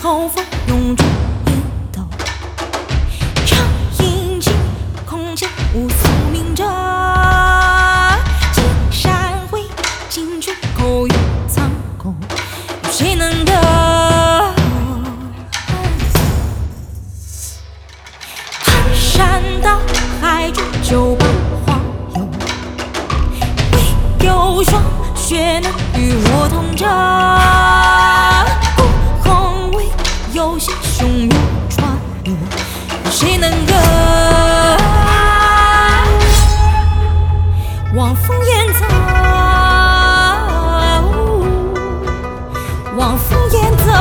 后风涌出烟斗，长阴尽，空前无宿命者。金山会，金阙口与苍狗，有谁能得？盘山倒海中酒吧花友，唯有霜雪能与我同舟。孤鸿为有些汹涌川流，有谁能歌？望风烟走，望风烟走，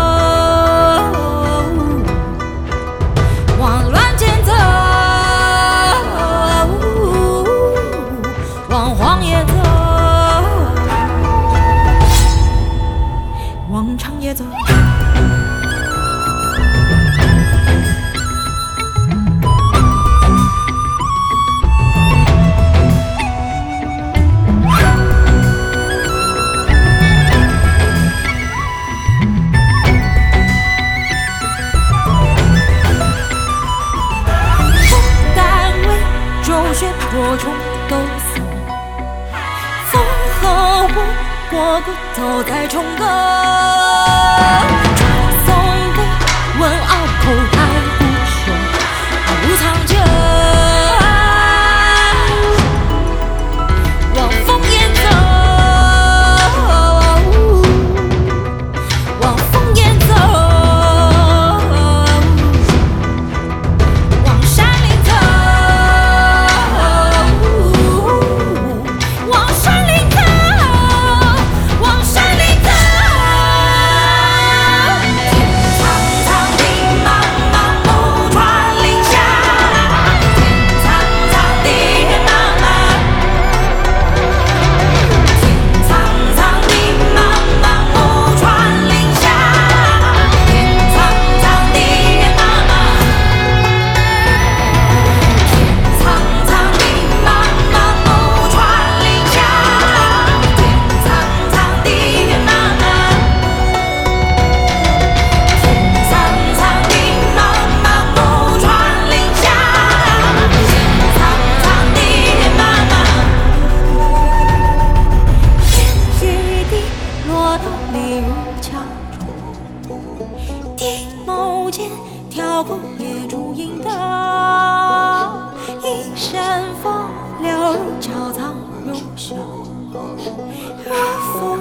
望乱剑走，望荒野走，望长夜走。多重都死，风后不过骨头在重歌。传颂给问拗口还不休，无藏者。望风烟走，望风烟走，望山林走。地眸间挑过野烛影灯，一身风流入悄藏入袖，若风